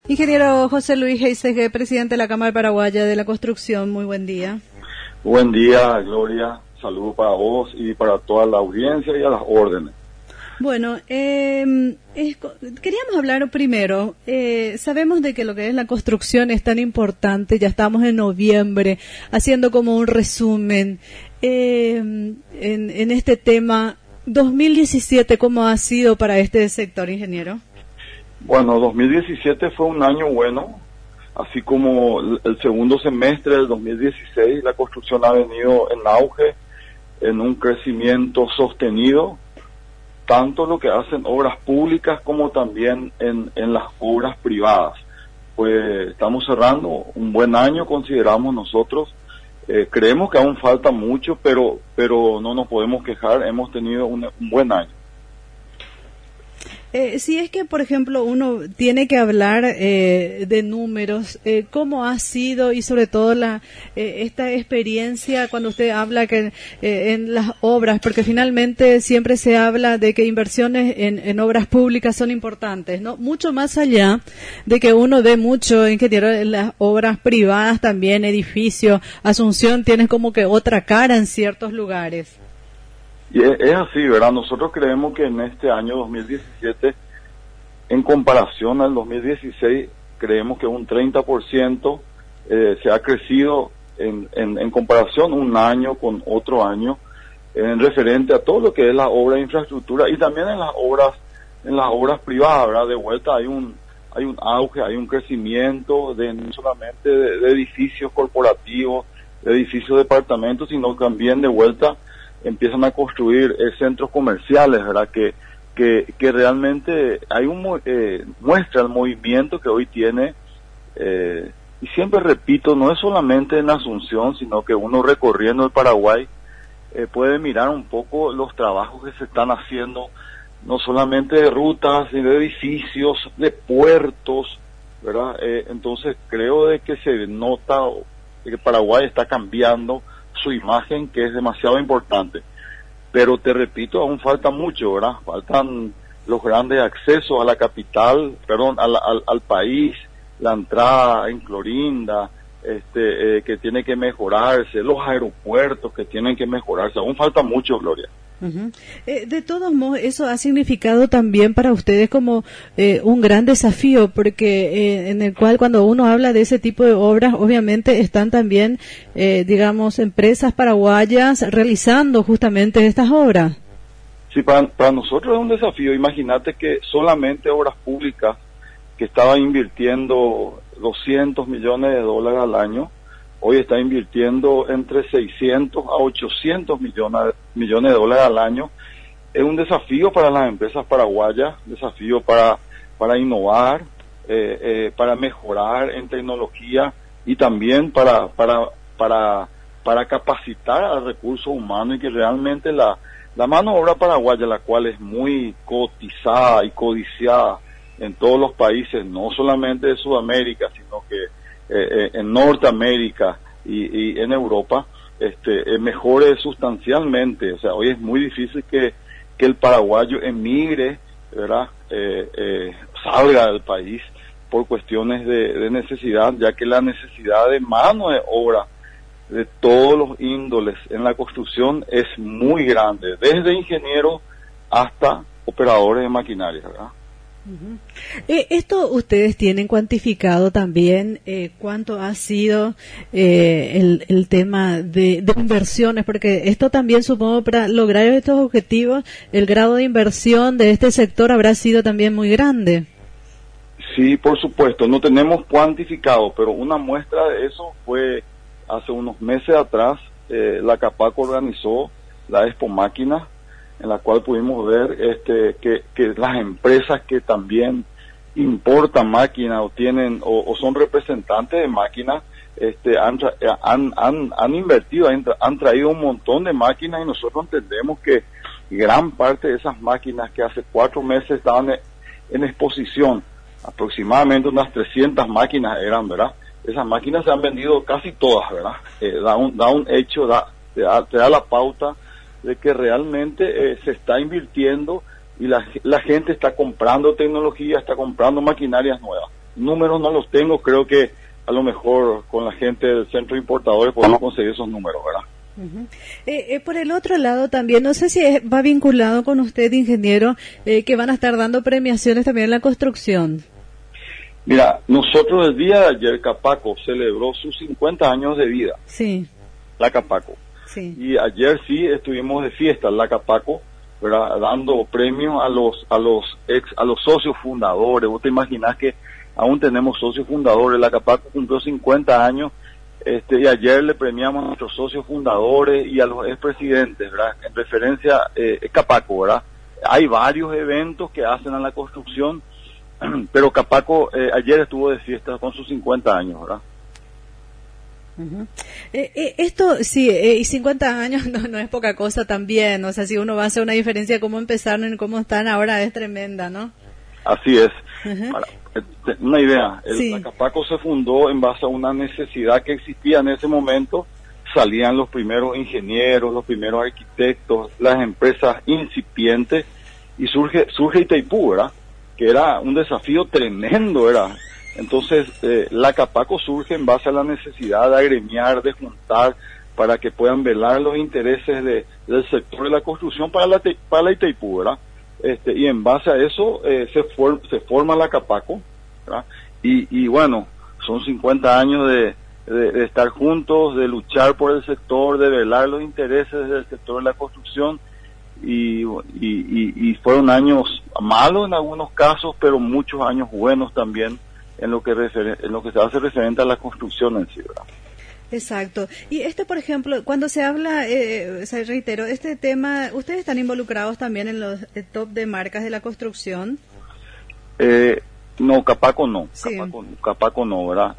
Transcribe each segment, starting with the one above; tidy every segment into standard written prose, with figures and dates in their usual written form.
Ingeniero José Luis Geisege, presidente de la Cámara Paraguaya de la Construcción, muy buen día. Buen día, Gloria. Saludos para vos y para toda la audiencia y a las órdenes. Bueno, queríamos hablar primero, sabemos de que lo que es la construcción es tan importante, ya estamos en noviembre, haciendo como un resumen en este tema. 2017, ¿cómo ha sido para este sector, ingeniero? Bueno, 2017 fue un año bueno, así como el segundo semestre del 2016, la construcción ha venido en auge, en un crecimiento sostenido, tanto lo que hacen obras públicas como también en las obras privadas. Pues estamos cerrando un buen año, consideramos nosotros. Creemos que aún falta mucho, pero no nos podemos quejar, hemos tenido un buen año. Si es que, por ejemplo, uno tiene que hablar de números, ¿cómo ha sido y sobre todo esta experiencia cuando usted habla que en las obras, porque finalmente siempre se habla de que inversiones en obras públicas son importantes, ¿no? Mucho más allá de que uno ve mucho ingeniero en las obras privadas también, edificios, Asunción tiene como que otra cara en ciertos lugares. Y es así, ¿verdad? Nosotros creemos que en este año 2017, en comparación al 2016, creemos que un 30% se ha crecido en comparación un año con otro año, en referente a todo lo que es la obra de infraestructura y también en las obras privadas, ¿verdad? De vuelta hay un auge, hay un crecimiento no solamente de edificios corporativos, de edificios de departamentos, sino también de vuelta empiezan a construir centros comerciales, ¿verdad? Que realmente hay muestra el movimiento que hoy tiene, y siempre repito, no es solamente en Asunción, sino que uno recorriendo el Paraguay puede mirar un poco los trabajos que se están haciendo, no solamente de rutas, sino de edificios, de puertos, ¿verdad? Entonces creo de que se nota que Paraguay está cambiando su imagen, que es demasiado importante, pero te repito, aún falta mucho, ¿verdad? Faltan los grandes accesos a la capital, al país, la entrada en Clorinda, que tiene que mejorarse, los aeropuertos que tienen que mejorarse, aún falta mucho, Gloria. Uh-huh. De todos modos, eso ha significado también para ustedes como un gran desafío, porque en el cual cuando uno habla de ese tipo de obras, obviamente están también, digamos, empresas paraguayas realizando justamente estas obras. Sí, para nosotros es un desafío. Imagínate que solamente obras públicas que estaban invirtiendo $200 millones al año, hoy está invirtiendo entre 600 a 800 millones de dólares al año. Es un desafío para las empresas paraguayas, desafío para innovar, para mejorar en tecnología y también para capacitar al recurso humano, y que realmente la mano de obra paraguaya, la cual es muy cotizada y codiciada en todos los países, no solamente de Sudamérica, sino que en Norteamérica y en Europa, mejore sustancialmente. O sea, hoy es muy difícil que el paraguayo emigre, ¿verdad? Salga del país por cuestiones de necesidad, ya que la necesidad de mano de obra de todos los índoles en la construcción es muy grande, desde ingenieros hasta operadores de maquinaria, ¿verdad? Uh-huh. Esto ustedes tienen cuantificado también cuánto ha sido el tema de inversiones, porque esto también supongo para lograr estos objetivos el grado de inversión de este sector habrá sido también muy grande. Sí, por supuesto, no tenemos cuantificado, pero una muestra de eso fue hace unos meses atrás. La CAPAC organizó la Expo Máquinas, en la cual pudimos ver que las empresas que también importan máquinas o tienen o son representantes de máquinas han invertido, han traído un montón de máquinas, y nosotros entendemos que gran parte de esas máquinas que hace 4 meses estaban en exposición, aproximadamente unas 300 máquinas eran, ¿verdad? Esas máquinas se han vendido casi todas, ¿verdad? Da un hecho, te da la pauta de que realmente se está invirtiendo y la gente está comprando tecnología, está comprando maquinarias nuevas. números no los tengo, creo que a lo mejor con la gente del centro de importadores podemos conseguir esos números, ¿verdad? Por el otro lado también, no sé si va vinculado con usted, ingeniero, que van a estar dando premiaciones también en la construcción. Mira, nosotros el día de ayer Capaco celebró sus 50 años de vida. Sí. La Capaco. Sí. Y ayer sí estuvimos de fiesta, la Capaco, ¿verdad? Dando premios a los socios fundadores. Vos te imaginás que aún tenemos socios fundadores. La Capaco cumplió 50 años. Y ayer le premiamos a nuestros socios fundadores y a los expresidentes, ¿verdad? En referencia Capaco, ¿verdad? Hay varios eventos que hacen a la construcción, pero Capaco ayer estuvo de fiesta con sus 50 años, ¿verdad? Esto, sí, y 50 años no es poca cosa también, o sea, si uno va a hacer una diferencia de cómo empezaron y cómo están ahora es tremenda, ¿no? Así es. Para, una idea, sí. La Capaco se fundó en base a una necesidad que existía en ese momento. Salían los primeros ingenieros, los primeros arquitectos, las empresas incipientes, y surge Itaipú, ¿verdad? Que era un desafío tremendo, ¿verdad? Entonces, la Capaco surge en base a la necesidad de agremiar, de juntar, para que puedan velar los intereses del sector de la construcción para la Itaipú, ¿verdad? Y en base a eso se forma la Capaco, ¿verdad? Y bueno, son 50 años de estar juntos, de luchar por el sector, de velar los intereses del sector de la construcción, y fueron años malos en algunos casos, pero muchos años buenos también en lo que se hace referente a la construcción en sí, ¿verdad? Exacto. Y por ejemplo, cuando se habla, reitero, este tema, ¿ustedes están involucrados también en los top de marcas de la construcción? No, Capaco no. Sí. Capaco no, ¿verdad?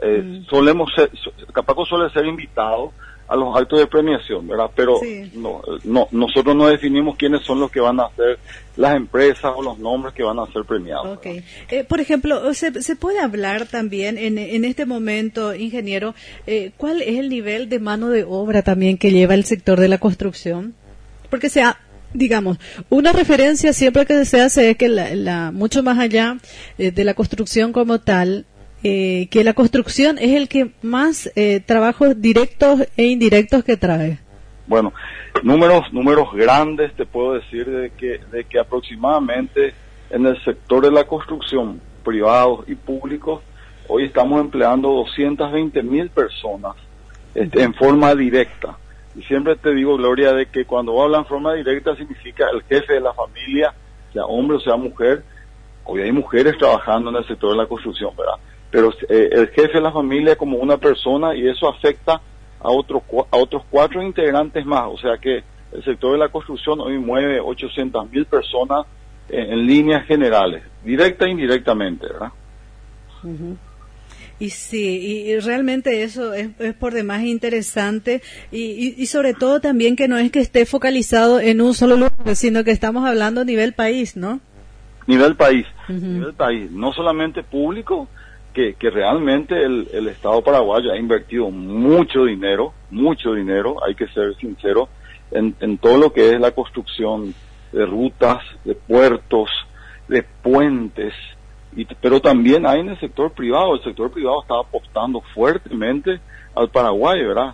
Capaco suele ser invitado a los actos de premiación, ¿verdad? Pero sí. no, nosotros no definimos quiénes son los que van a ser las empresas o los nombres que van a ser premiados. Okay. Por ejemplo, ¿se puede hablar también en este momento, ingeniero, cuál es el nivel de mano de obra también que lleva el sector de la construcción? Porque digamos, una referencia siempre que se hace es que mucho más allá de la construcción como tal, que la construcción es el que más trabajos directos e indirectos que trae. Bueno, números grandes te puedo decir de que aproximadamente en el sector de la construcción, privados y públicos, hoy estamos empleando 220,000 personas en forma directa. Y siempre te digo, Gloria, de que cuando hablan en forma directa significa el jefe de la familia, sea hombre o sea mujer. Hoy hay mujeres trabajando en el sector de la construcción, ¿verdad? Pero el jefe de la familia como una persona, y eso afecta a otros 4 integrantes más. O sea que el sector de la construcción hoy mueve 800,000 personas en líneas generales, directa e indirectamente, ¿verdad? Uh-huh. Y sí, y realmente eso es por demás interesante, y sobre todo también que no es que esté focalizado en un solo lugar, sino que estamos hablando a nivel país, ¿no? Nivel país, uh-huh. Nivel país, no solamente público, que realmente el Estado paraguayo ha invertido mucho dinero, hay que ser sincero, en todo lo que es la construcción de rutas, de puertos, de puentes, pero también hay en el sector privado. El sector privado está apostando fuertemente al Paraguay, ¿verdad?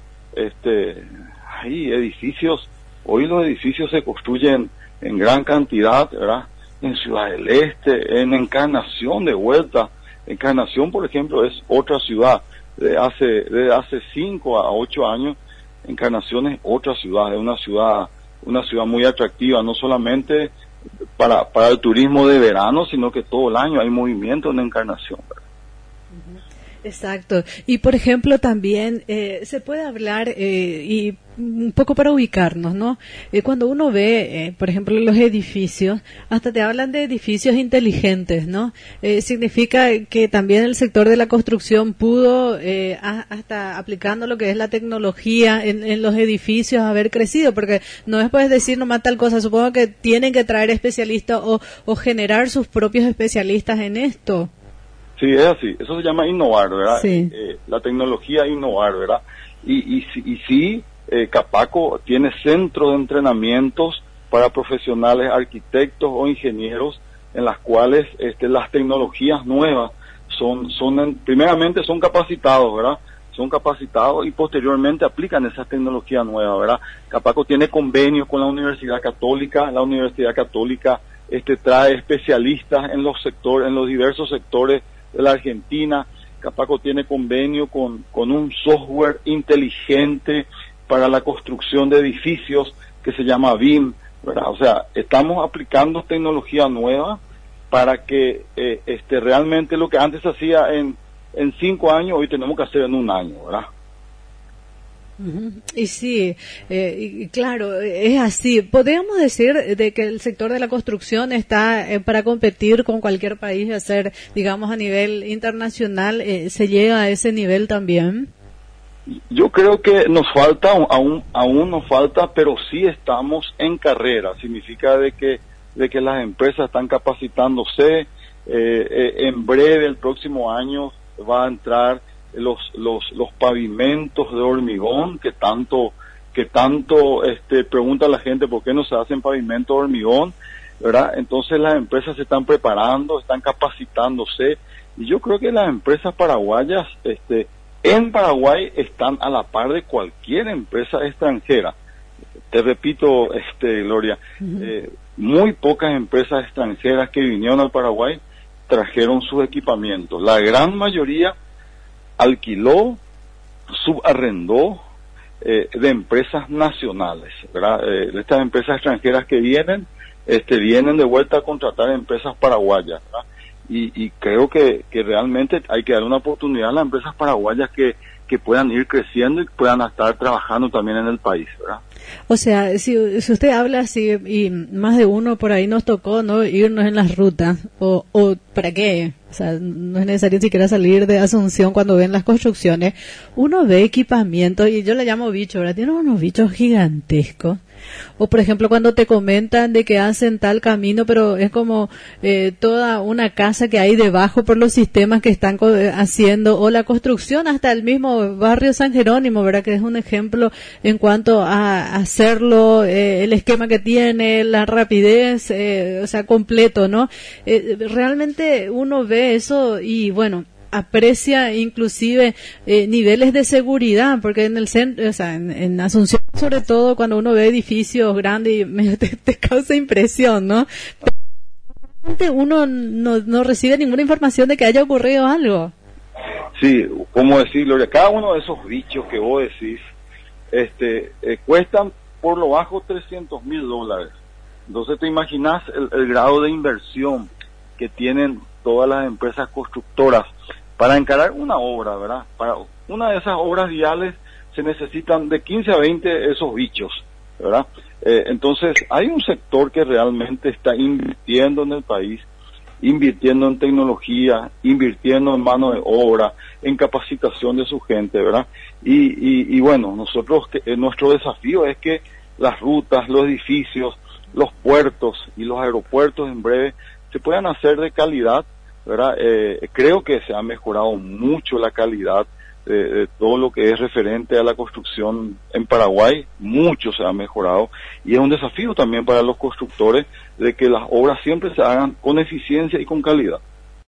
Hay edificios, hoy los edificios se construyen en gran cantidad, ¿verdad? En Ciudad del Este, en Encarnación de vuelta. Encarnación, por ejemplo, es otra ciudad. De hace 5 a 8 años, Encarnación es otra ciudad, es una ciudad muy atractiva, no solamente para el turismo de verano, sino que todo el año hay movimiento en Encarnación, ¿verdad? Exacto. Y por ejemplo también se puede hablar, y un poco para ubicarnos, ¿no? Cuando uno ve, por ejemplo, los edificios, hasta te hablan de edificios inteligentes, ¿no? Significa que también el sector de la construcción pudo, hasta aplicando lo que es la tecnología en los edificios, haber crecido, porque no es puedes decir nomás tal cosa, supongo que tienen que traer especialistas o generar sus propios especialistas en esto. Sí, es así. Eso se llama innovar, ¿verdad? Sí. La tecnología innovar, ¿verdad? Y sí, Capaco tiene centros de entrenamientos para profesionales, arquitectos o ingenieros, en las cuales las tecnologías nuevas primeramente son capacitados, ¿verdad? Son capacitados y posteriormente aplican esas tecnologías nuevas, ¿verdad? Capaco tiene convenios con la Universidad Católica trae especialistas en los diversos sectores de la Argentina. Capaco tiene convenio con un software inteligente para la construcción de edificios que se llama BIM, ¿verdad? O sea, estamos aplicando tecnología nueva para que realmente lo que antes se hacía en 5 años, hoy tenemos que hacer en 1 año, ¿verdad? Y sí, y claro, es así. Podríamos decir de que el sector de la construcción está para competir con cualquier país, hacer, digamos, a nivel internacional, se llega a ese nivel también. Yo creo que nos falta, aún nos falta, pero sí estamos en carrera. Significa de que las empresas están capacitándose. En breve, el próximo año, va a entrar los pavimentos de hormigón que tanto pregunta la gente por qué no se hacen pavimentos de hormigón, ¿verdad? Entonces las empresas se están preparando, están capacitándose, y yo creo que las empresas paraguayas en Paraguay están a la par de cualquier empresa extranjera. Te repito, Gloria, muy pocas empresas extranjeras que vinieron al Paraguay trajeron sus equipamientos. La gran mayoría alquiló, subarrendó de empresas nacionales, ¿verdad? Estas empresas extranjeras que vienen de vuelta a contratar empresas paraguayas, ¿verdad? Y creo que realmente hay que dar una oportunidad a las empresas paraguayas que puedan ir creciendo y puedan estar trabajando también en el país, ¿verdad? O sea, si usted habla así, y más de uno por ahí nos tocó, ¿no?, irnos en las rutas, o ¿para qué? O sea, no es necesario siquiera salir de Asunción cuando ven las construcciones. Uno ve equipamiento, y yo le llamo bicho, ¿verdad? Tienen unos bichos gigantescos. O, por ejemplo, cuando te comentan de que hacen tal camino, pero es como toda una casa que hay debajo por los sistemas que están haciendo, o la construcción hasta el mismo barrio San Jerónimo, ¿verdad? Que es un ejemplo en cuanto a hacerlo, el esquema que tiene, la rapidez, o sea, completo, ¿no? Realmente uno ve eso y, bueno, aprecia inclusive niveles de seguridad, porque en el centro, o sea, en Asunción, sobre todo cuando uno ve edificios grandes, te causa impresión, ¿no? Pero uno no recibe ninguna información de que haya ocurrido algo. Sí, como decir, Gloria, cada uno de esos bichos que vos decís, cuestan por lo bajo $300,000. Entonces te imaginas el grado de inversión que tienen todas las empresas constructoras para encarar una obra, ¿verdad? Para una de esas obras viales se necesitan de 15 a 20 esos bichos, ¿verdad? Entonces hay un sector que realmente está invirtiendo en el país, invirtiendo en tecnología, invirtiendo en mano de obra, en capacitación de su gente, ¿verdad? Y bueno, nuestro desafío es que las rutas, los edificios, los puertos y los aeropuertos en breve se puedan hacer de calidad, ¿verdad? Creo que se ha mejorado mucho la calidad de todo lo que es referente a la construcción en Paraguay, mucho se ha mejorado, y es un desafío también para los constructores de que las obras siempre se hagan con eficiencia y con calidad.